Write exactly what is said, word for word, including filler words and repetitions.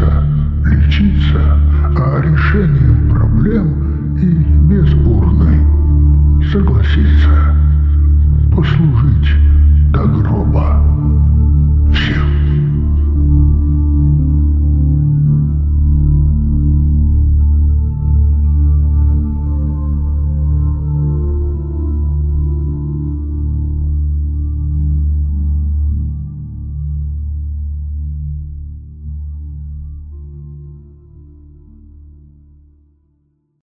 учиться, лечиться, а решением проблем и без урны согласиться послужить до гроба.